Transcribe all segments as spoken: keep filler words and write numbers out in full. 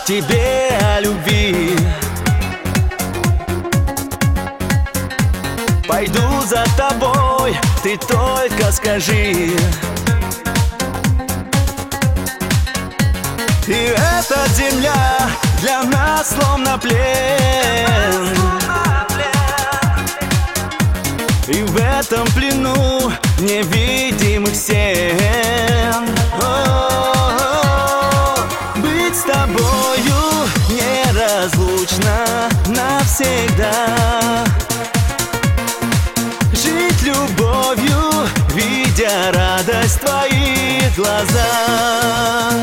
тебе о любви. Пойду за тобой, ты только скажи. И эта земля для нас словно плен. И в этом плену невидимых стен. О-о-о, быть с тобою неразлучно навсегда. Жить любовью, видя радость в твоих глазах.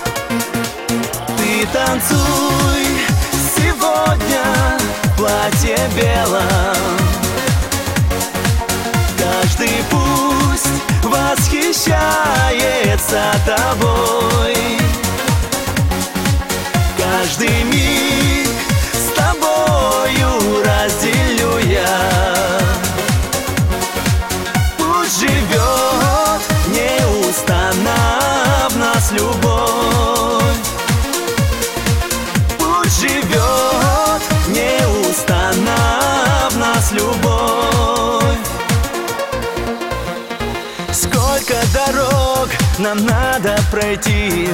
Ты танцуй сегодня в платье белом. Каждый пусть восхищается тобой. Каждый миг с тобою разделю я. Пусть живет неустанно в нас любовь. Пусть живет неустанно в нас любовь. Сколько дорог нам надо пройти,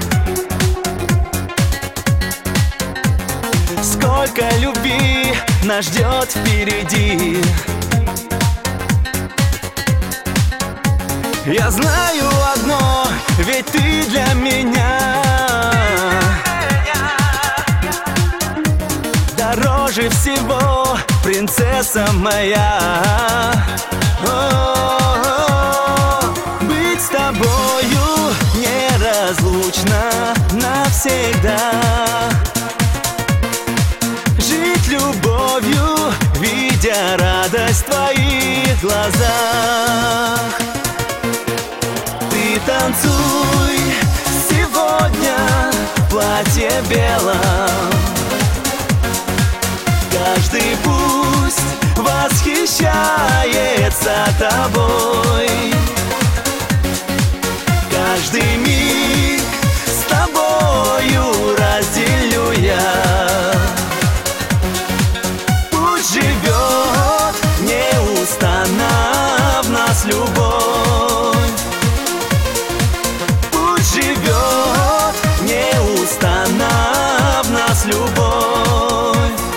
сколько любви нас ждет впереди. Я знаю одно, ведь ты для меня дороже всего, принцесса моя. О-о-о, быть с тобою неразлучно навсегда. Жить любовью, видя радость в твоих глазах. Ты танцуй сегодня в платье белом. Каждый пусть восхищается тобой. Каждый миг с тобою разделю я. Пусть живет неустанно в нас любовь. Пусть живет неустанно в нас любовь.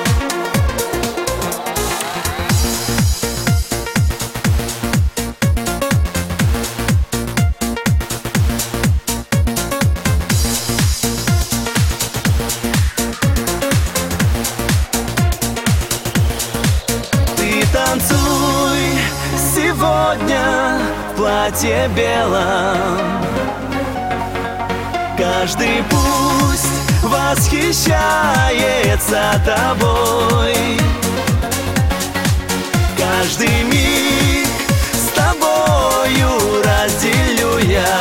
Танцуй сегодня в платье белом. Каждый пусть восхищается тобой. Каждый миг с тобою разделю я.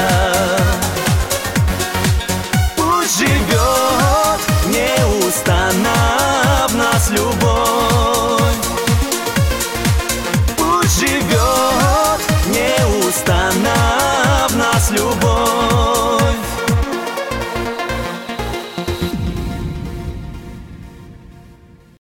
Пусть живет неустанно в нас любовь. Живет неустанно в нас любовь.